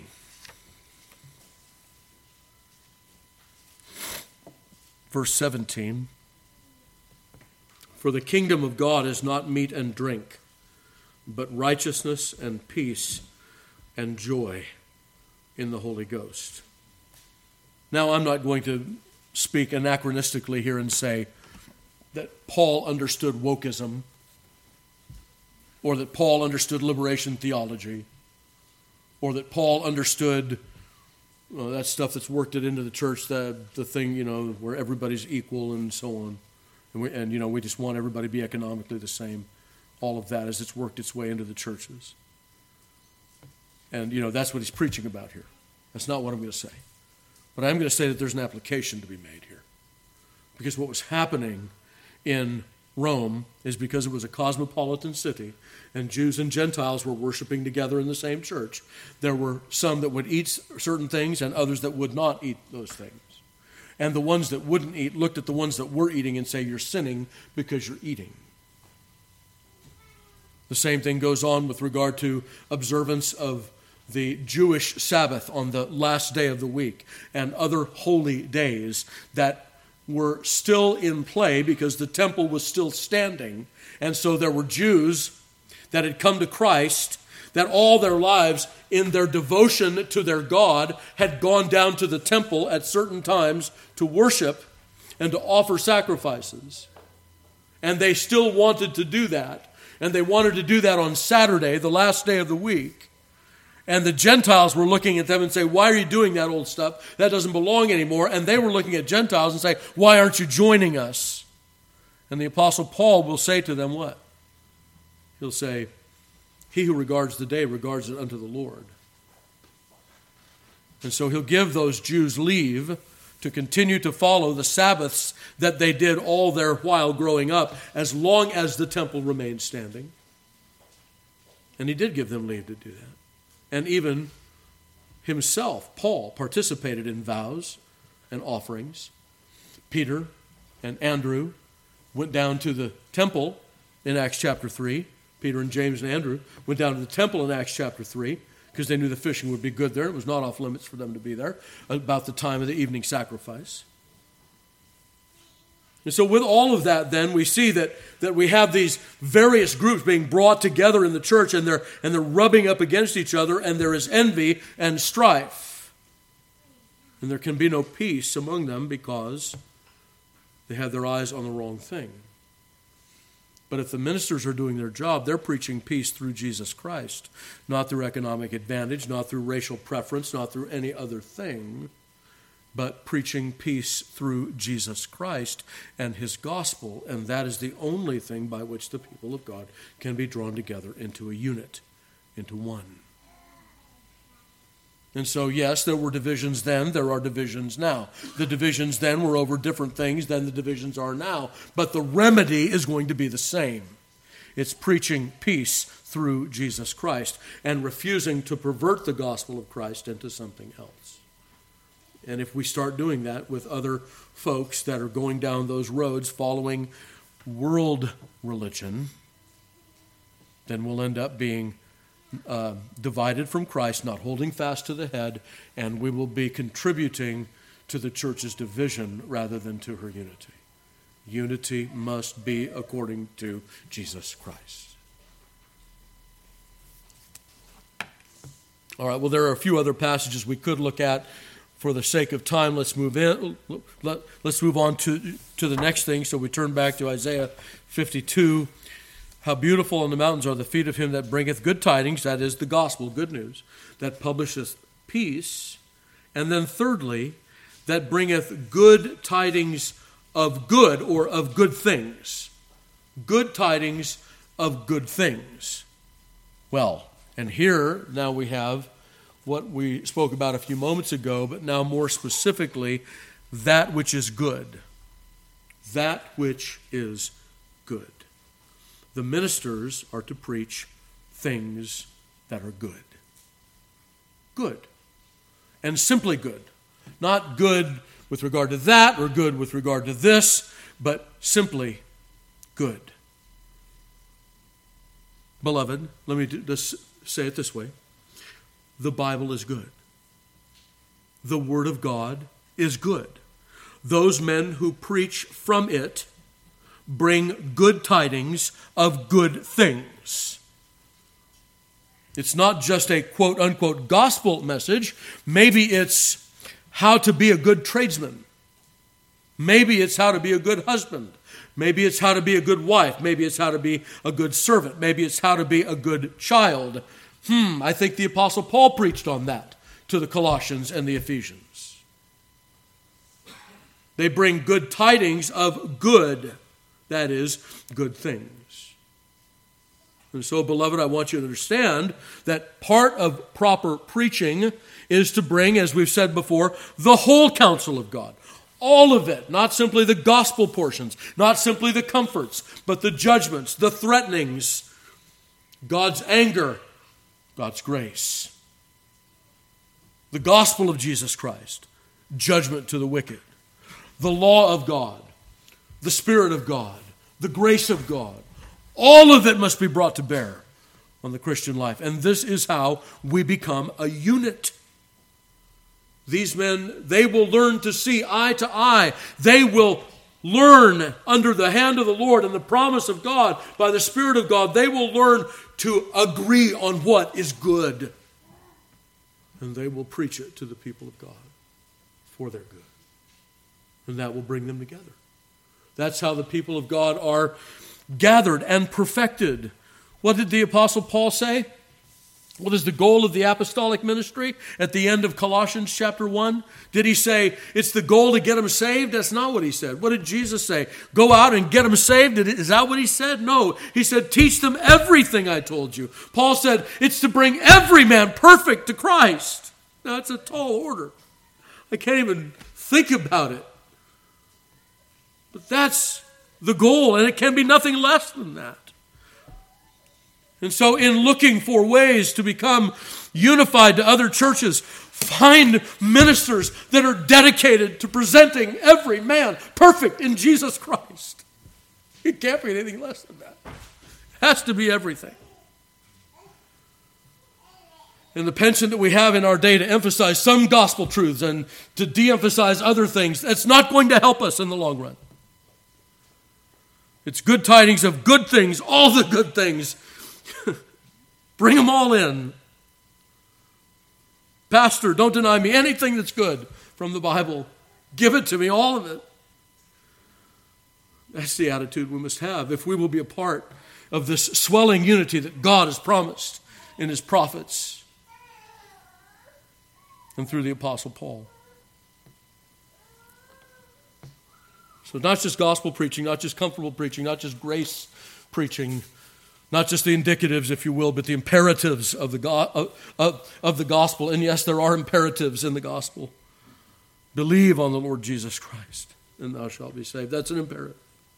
Verse 17. For the kingdom of God is not meat and drink, but righteousness and peace and joy in the Holy Ghost. Now, I'm not going to speak anachronistically here and say that Paul understood wokeism or that Paul understood liberation theology, or that Paul understood that stuff that's worked it into the church, the thing, where everybody's equal and so on. And we just want everybody to be economically the same. All of that as it's worked its way into the churches. And, that's what he's preaching about here. That's not what I'm going to say. But I'm going to say that there's an application to be made here. Because what was happening in Rome is because it was a cosmopolitan city and Jews and Gentiles were worshiping together in the same church. There were some that would eat certain things and others that would not eat those things. And the ones that wouldn't eat looked at the ones that were eating and say, you're sinning because you're eating. The same thing goes on with regard to observance of the Jewish Sabbath on the last day of the week and other holy days that were still in play because the temple was still standing. And so there were Jews that had come to Christ that all their lives in their devotion to their God had gone down to the temple at certain times to worship and to offer sacrifices. And they still wanted to do that. And they wanted to do that on Saturday, the last day of the week. And the Gentiles were looking at them and say, why are you doing that old stuff? That doesn't belong anymore. And they were looking at Gentiles and say, why aren't you joining us? And the Apostle Paul will say to them what? He'll say, he who regards the day regards it unto the Lord. And so he'll give those Jews leave to continue to follow the Sabbaths that they did all their while growing up, as long as the temple remained standing. And he did give them leave to do that. And even himself, Paul, participated in vows and offerings. Peter and Andrew went down to the temple in Acts chapter 3. Peter and James and Andrew went down to the temple in Acts chapter 3 because they knew the fishing would be good there. It was not off limits for them to be there about the time of the evening sacrifice. And so with all of that, then, we see that we have these various groups being brought together in the church, and they're rubbing up against each other, and there is envy and strife. And there can be no peace among them because they have their eyes on the wrong thing. But if the ministers are doing their job, they're preaching peace through Jesus Christ, not through economic advantage, not through racial preference, not through any other thing. but preaching peace through Jesus Christ and his gospel. And that is the only thing by which the people of God can be drawn together into a unit, into one. And so, yes, there were divisions then, there are divisions now. The divisions then were over different things than the divisions are now, but the remedy is going to be the same. It's preaching peace through Jesus Christ and refusing to pervert the gospel of Christ into something else. And if we start doing that with other folks that are going down those roads following world religion, then we'll end up being divided from Christ, not holding fast to the head, and we will be contributing to the church's division rather than to her unity. Unity must be according to Jesus Christ. All right, well, there are a few other passages we could look at. For the sake of time, let's move on to the next thing. So we turn back to Isaiah 52. How beautiful on the mountains are the feet of him that bringeth good tidings, that is the gospel, good news, that publisheth peace. And then thirdly, that bringeth good tidings of good, or of good things. Good tidings of good things. Well, and here now we have what we spoke about a few moments ago, but now more specifically, that which is good. That which is good. The ministers are to preach things that are good. Good. And simply good. Not good with regard to that or good with regard to this, but simply good. Beloved, let me just say it this way. The Bible is good. The Word of God is good. Those men who preach from it bring good tidings of good things. It's not just a quote-unquote gospel message. Maybe it's how to be a good tradesman. Maybe it's how to be a good husband. Maybe it's how to be a good wife. Maybe it's how to be a good servant. Maybe it's how to be a good child. I think the Apostle Paul preached on that to the Colossians and the Ephesians. They bring good tidings of good, that is, good things. And so, beloved, I want you to understand that part of proper preaching is to bring, as we've said before, the whole counsel of God. All of it, not simply the gospel portions, not simply the comforts, but the judgments, the threatenings, God's anger, God's grace. The gospel of Jesus Christ, judgment to the wicked. The law of God, the Spirit of God, the grace of God. All of it must be brought to bear on the Christian life. And this is how we become a unit. These men, they will learn to see eye to eye. They will learn under the hand of the Lord and the promise of God, by the Spirit of God, they will learn to agree on what is good. And they will preach it to the people of God for their good. And that will bring them together. That's how the people of God are gathered and perfected. What did the Apostle Paul say? What is the goal of the apostolic ministry at the end of Colossians chapter 1? Did he say, it's the goal to get them saved? That's not what he said. What did Jesus say? Go out and get them saved? Is that what he said? No. He said, teach them everything I told you. Paul said, it's to bring every man perfect to Christ. Now, that's a tall order. I can't even think about it. But that's the goal, and it can be nothing less than that. And so in looking for ways to become unified to other churches, find ministers that are dedicated to presenting every man perfect in Jesus Christ. It can't be anything less than that. It has to be everything. And the penchant that we have in our day to emphasize some gospel truths and to de-emphasize other things, that's not going to help us in the long run. It's good tidings of good things, all the good things. Bring them all in. Pastor, don't deny me anything that's good from the Bible. Give it to me, all of it. That's the attitude we must have if we will be a part of this swelling unity that God has promised in his prophets and through the Apostle Paul. So not just gospel preaching, not just comfortable preaching, not just grace preaching, not just the indicatives, if you will, but the imperatives of the gospel. And yes, there are imperatives in the gospel. Believe on the Lord Jesus Christ, and thou shalt be saved. That's an imperative.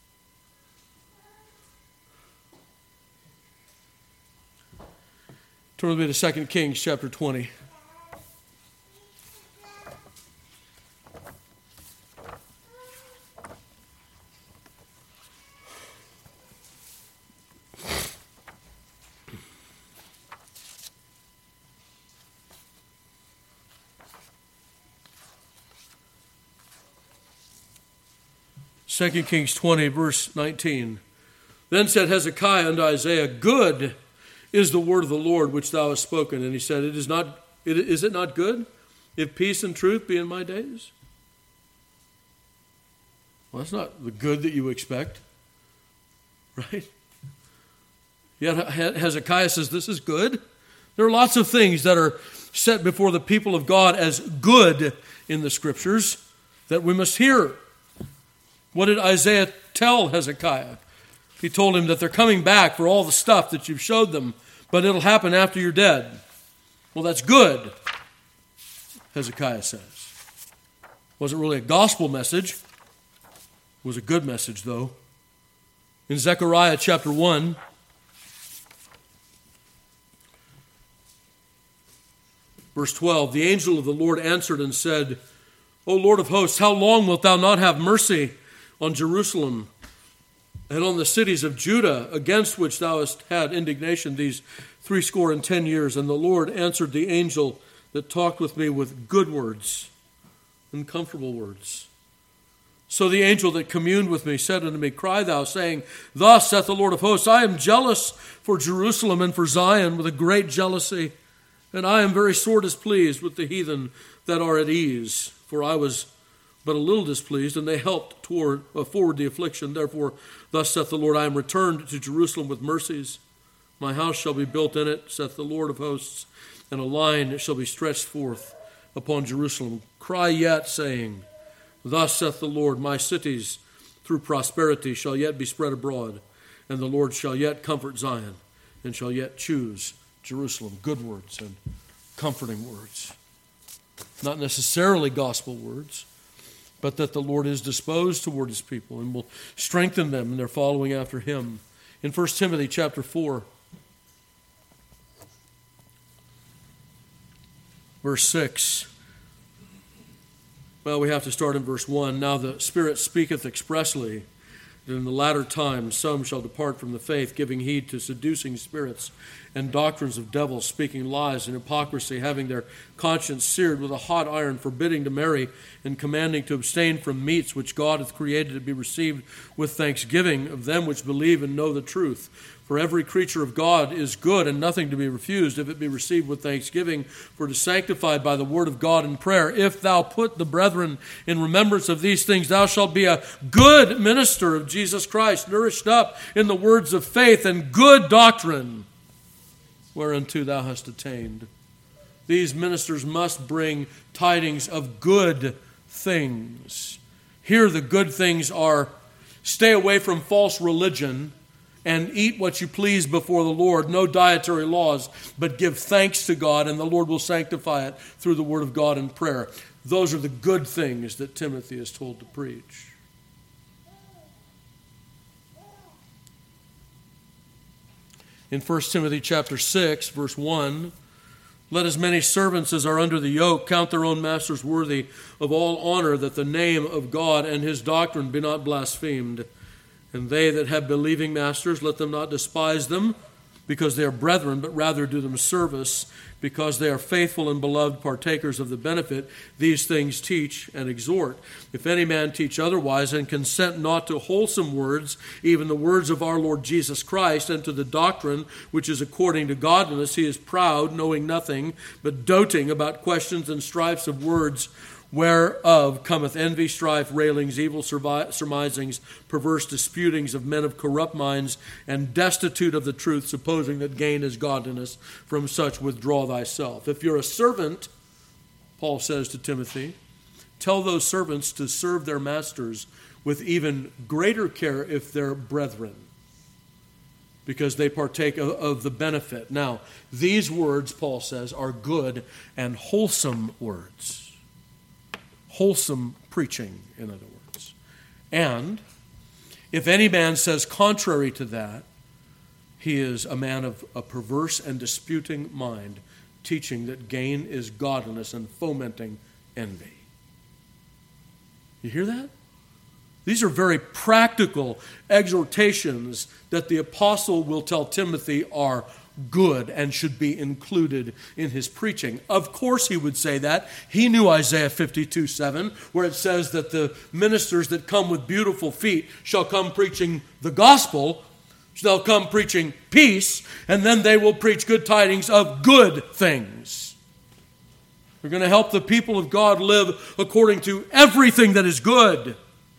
Turn with me to 2 Kings chapter 20. Second Kings 20, verse 19. Then said Hezekiah unto Isaiah, Good is the word of the Lord which thou hast spoken. And he said, Is it not good, if peace and truth be in my days? Well, that's not the good that you expect, right? Yet Hezekiah says, this is good. There are lots of things that are set before the people of God as good in the Scriptures that we must hear. What did Isaiah tell Hezekiah? He told him that they're coming back for all the stuff that you've showed them, but it'll happen after you're dead. Well, that's good, Hezekiah says. Wasn't really a gospel message. It was a good message, though. In Zechariah chapter 1, verse 12, the angel of the Lord answered and said, O Lord of hosts, how long wilt thou not have mercy on Jerusalem and on the cities of Judah, against which thou hast had indignation these 70 years? And the Lord answered the angel that talked with me with good words and comfortable words. So the angel that communed with me said unto me, Cry thou, saying, Thus saith the Lord of hosts, I am jealous for Jerusalem and for Zion with a great jealousy, and I am very sore displeased with the heathen that are at ease. For I was but a little displeased, and they helped forward the affliction. Therefore, thus saith the Lord, I am returned to Jerusalem with mercies. My house shall be built in it, saith the Lord of hosts, and a line shall be stretched forth upon Jerusalem. Cry yet, saying, Thus saith the Lord, my cities through prosperity shall yet be spread abroad, and the Lord shall yet comfort Zion, and shall yet choose Jerusalem. Good words and comforting words. Not necessarily gospel words, but that the Lord is disposed toward his people and will strengthen them in their following after him. In 1 Timothy chapter 4, verse 6, well, we have to start in verse 1. Now the Spirit speaketh expressly that in the latter times some shall depart from the faith, giving heed to seducing spirits and doctrines of devils, speaking lies and hypocrisy, having their conscience seared with a hot iron, forbidding to marry, and commanding to abstain from meats which God hath created to be received with thanksgiving of them which believe and know the truth. For every creature of God is good, and nothing to be refused, if it be received with thanksgiving, for it is sanctified by the word of God in prayer. If thou put the brethren in remembrance of these things, thou shalt be a good minister of Jesus Christ, nourished up in the words of faith and good doctrine, whereunto thou hast attained. These ministers must bring tidings of good things. Here the good things are: stay away from false religion and eat what you please before the Lord. No dietary laws, but give thanks to God, and the Lord will sanctify it through the word of God and prayer. Those are the good things that Timothy is told to preach. In 1 Timothy chapter 6, verse 1, let as many servants as are under the yoke count their own masters worthy of all honor, that the name of God and his doctrine be not blasphemed. And they that have believing masters, let them not despise them, because they are brethren, but rather do them service, because they are faithful and beloved partakers of the benefit. These things teach and exhort. If any man teach otherwise, and consent not to wholesome words, even the words of our Lord Jesus Christ, and to the doctrine which is according to godliness, he is proud, knowing nothing, but doting about questions and strifes of words, whereof cometh envy, strife, railings, evil surmisings, perverse disputings of men of corrupt minds, and destitute of the truth, supposing that gain is godliness. From such withdraw thyself. If you're a servant, Paul says to Timothy, tell those servants to serve their masters with even greater care if they're brethren, because they partake of the benefit. Now, these words, Paul says, are good and wholesome words. Wholesome preaching, in other words. And if any man says contrary to that, he is a man of a perverse and disputing mind, teaching that gain is godliness and fomenting envy. You hear that? These are very practical exhortations that the apostle will tell Timothy are good and should be included in his preaching. Of course he would say that. He knew Isaiah 52:7, where it says that the ministers that come with beautiful feet shall come preaching the gospel, shall come preaching peace, and then they will preach good tidings of good things. We're going to help the people of God live according to everything that is good.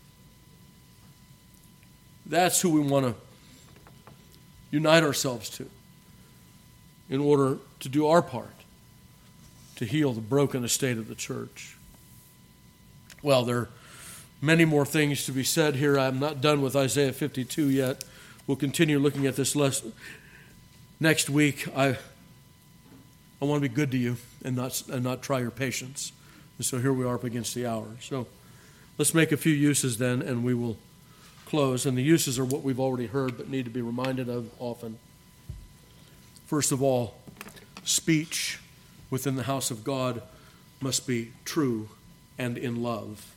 That's who we want to unite ourselves to in order to do our part to heal the broken estate of the church. Well, there are many more things to be said here. I'm not done with Isaiah 52 yet. We'll continue looking at this lesson next week. I want to be good to you and not try your patience. And so here we are up against the hour. So let's make a few uses then, and we will close. And the uses are what we've already heard but need to be reminded of often. First of all, speech within the house of God must be true and in love.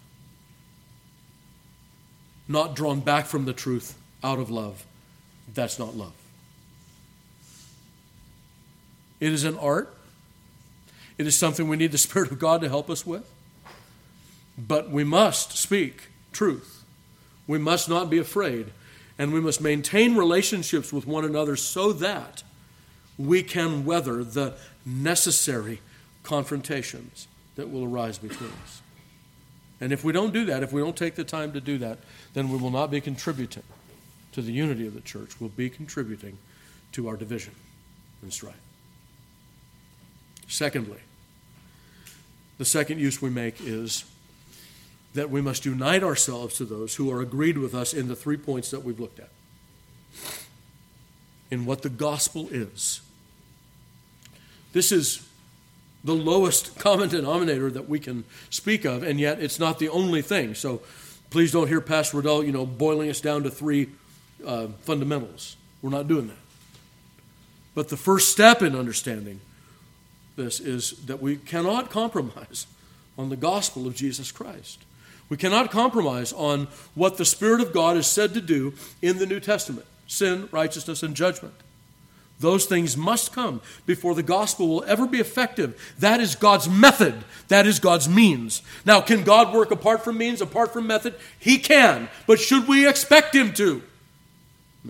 Not drawn back from the truth out of love. That's not love. It is an art. It is something we need the Spirit of God to help us with. But we must speak truth. We must not be afraid. And we must maintain relationships with one another so that we can weather the necessary confrontations that will arise between us. And if we don't do that, if we don't take the time to do that, then we will not be contributing to the unity of the church. We'll be contributing to our division and strife. Secondly, the second use we make is that we must unite ourselves to those who are agreed with us in the 3 points that we've looked at. In what the gospel is. This is the lowest common denominator that we can speak of, and yet it's not the only thing. So please don't hear Pastor Riddell, boiling us down to 3 fundamentals. We're not doing that. But the first step in understanding this is that we cannot compromise on the gospel of Jesus Christ. We cannot compromise on what the Spirit of God is said to do in the New Testament. Sin, righteousness, and judgment. Those things must come before the gospel will ever be effective. That is God's method. That is God's means. Now, can God work apart from means, apart from method? He can. But should we expect Him to? No.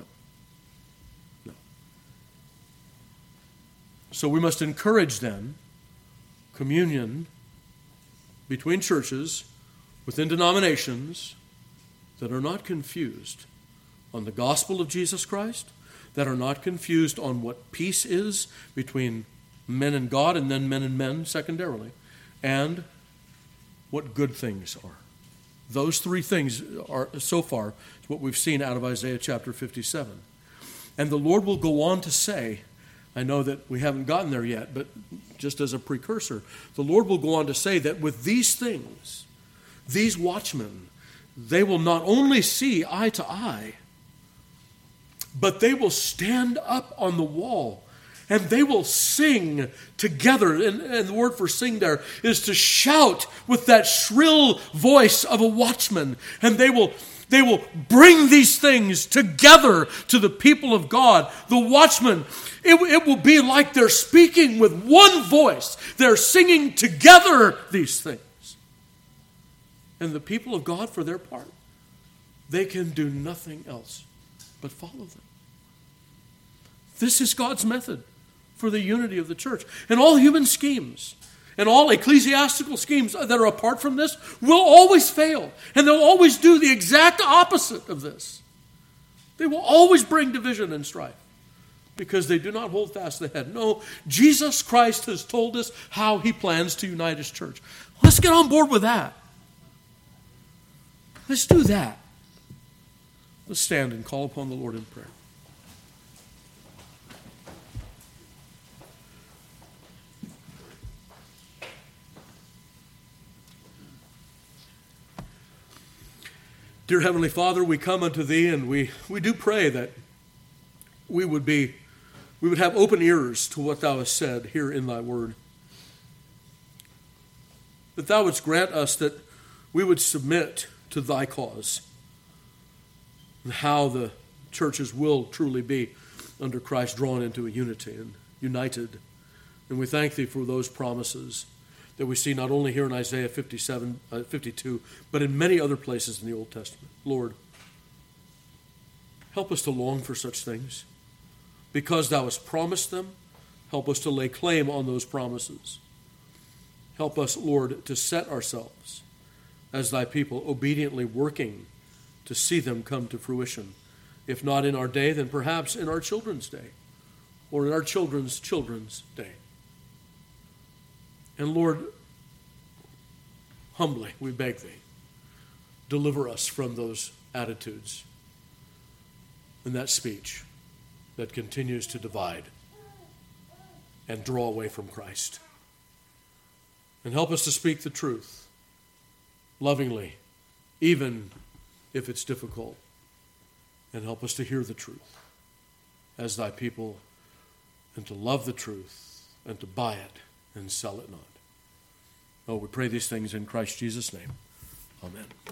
So we must encourage then communion between churches within denominations that are not confused on the gospel of Jesus Christ, that are not confused on what peace is between men and God and then men and men secondarily, and what good things are. Those 3 things are, so far, what we've seen out of Isaiah chapter 57. And the Lord will go on to say, I know that we haven't gotten there yet, but just as a precursor, the Lord will go on to say that with these things, these watchmen, they will not only see eye to eye, but they will stand up on the wall and they will sing together. And the word for sing there is to shout with that shrill voice of a watchman. And they will bring these things together to the people of God. The watchmen, it will be like they're speaking with one voice. They're singing together these things. And the people of God, for their part, they can do nothing else but follow them. This is God's method for the unity of the church. And all human schemes and all ecclesiastical schemes that are apart from this will always fail. And they'll always do the exact opposite of this. They will always bring division and strife because they do not hold fast the head. No, Jesus Christ has told us how He plans to unite His church. Let's get on board with that. Let's do that. Let's stand and call upon the Lord in prayer. Dear Heavenly Father, we come unto Thee, and we do pray that we would have open ears to what Thou hast said here in Thy Word. That Thou wouldst grant us that we would submit to Thy cause, and how the churches will truly be under Christ drawn into a unity and united. And we thank Thee for those promises that we see not only here in Isaiah 52, but in many other places in the Old Testament. Lord, help us to long for such things. Because Thou hast promised them, help us to lay claim on those promises. Help us, Lord, to set ourselves as Thy people, obediently working to see them come to fruition. If not in our day, then perhaps in our children's day, or in our children's children's day. And Lord, humbly we beg Thee, deliver us from those attitudes and that speech that continues to divide and draw away from Christ. And help us to speak the truth lovingly, even if it's difficult. And help us to hear the truth as Thy people, and to love the truth and to buy it and sell it not. Oh, we pray these things in Christ Jesus' name. Amen.